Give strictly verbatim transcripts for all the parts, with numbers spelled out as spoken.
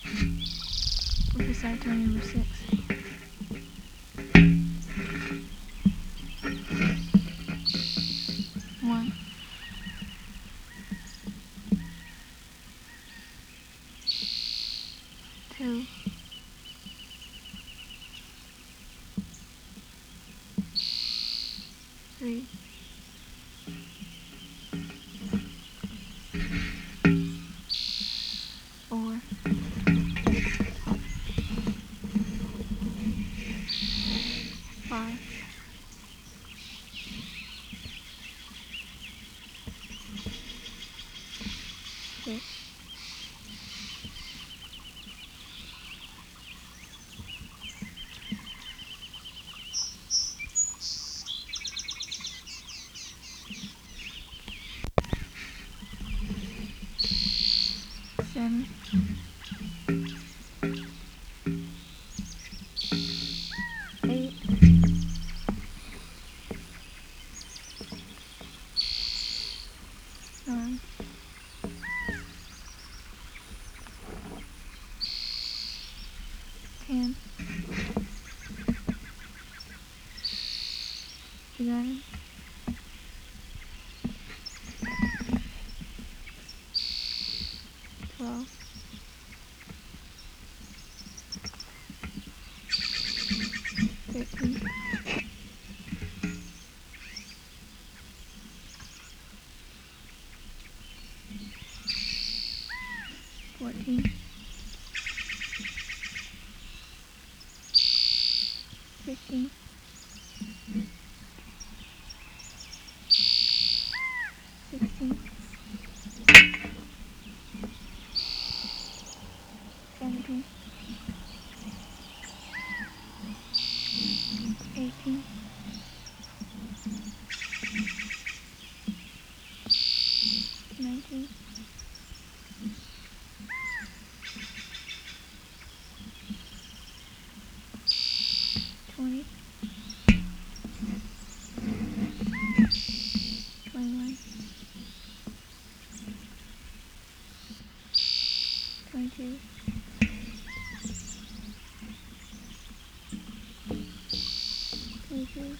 We'll decide to number six. One. Two. Three. Four. Five. Six. Seven. Eight. Nine. Ten. Eleven. Twelve. Thirteen. Fourteen. Fifteen. Sixteen. Seventeen. Eighteen. Nineteen. Twenty. Twenty-one. Twenty-two. Twenty-three.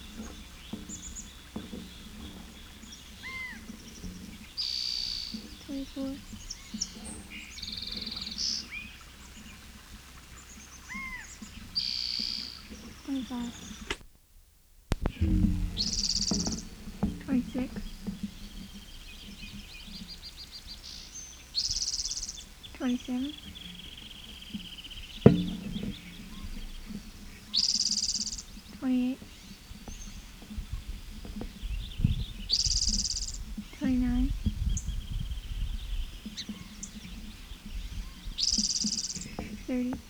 Twenty-four. Twenty-five. Twenty-six. Twenty-seven. Twenty-eight. Twenty-nine. Thirty.